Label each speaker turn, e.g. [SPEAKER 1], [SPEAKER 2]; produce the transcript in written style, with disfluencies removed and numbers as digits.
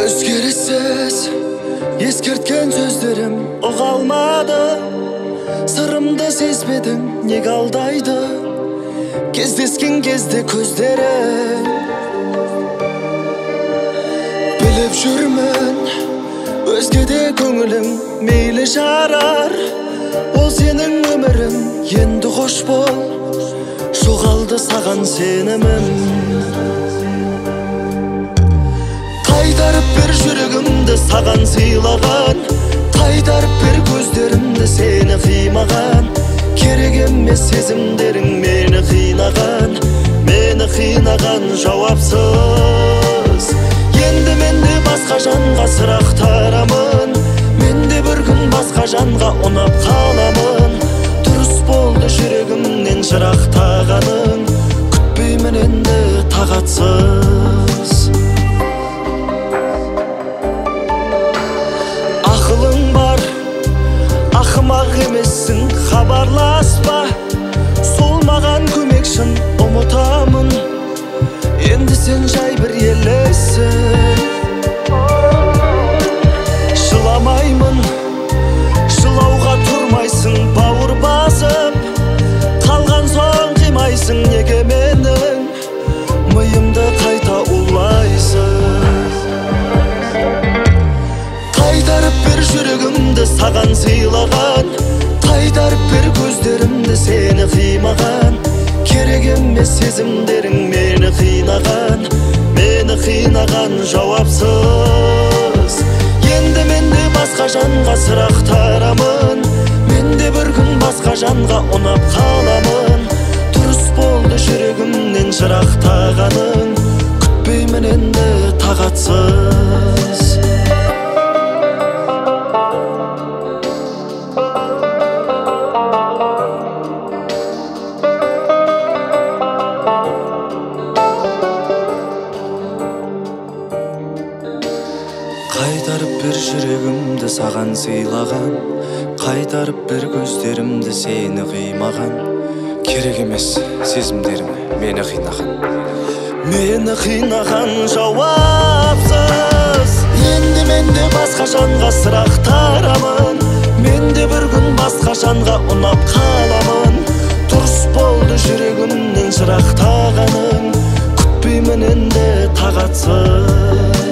[SPEAKER 1] Өзгеріссіз ескерткен сөздерім ұға алмады. Сырымды сезбедің, неге алдайды? Кездескен кезде көздерің. Біліп жүрмін, өзгеде көңілің мейлі жарар. Ол сенің өмірің, енді қош бол. Жоғалды саған сенімім. Қайтарып бер жүрегімді саған сыйлаған, қайтарып бер көздерімді сені қимаған. Керек емес сезімдерің мені қинаған жауапсыз. Енді менде басқа жанға сұрақтарамын, менде бір күн басқа жанға ұнап қаламын. Дұрыс болды жүрегімнен жырақтағаның, күтпеймін енді тағатсыз. Ақылың бар, ақымақ емессің, хабарласпа. Сол маған көмекшін, ұмытамын. Енді сен жай бір елесің. Жыламаймын, жылауға тұрмайсың, бауыр басып. Қалған соң қимайсың, неге менің миымды қайта улайсың? Қайтарып бер жүрегімді саған сыйлаған, қайтарып бер көздерімді сені қимаған. Керек емес сезімдерің мені қинаған жауапсыз. Енді менде басқа жанға сұрақтарамын, менде бір күн басқа жанға ұнап қаламын. Дұрыс болды жүрегімнен жырақтағаның, күтпеймін енді тағатсыз. Қайтарып бер жүрегімді саған сыйлаған, қайтарып бер көздерімді сені қимаған. Керек емес сезімдерім мені қинаған жауапсыз. Енді менде басқа жанға сұрақтарамын, менде бір күн басқа жанға ұнап қаламын. Дұрыс болды жүрегімнен жырақтағаның, күтпеймін енді тағатсыз.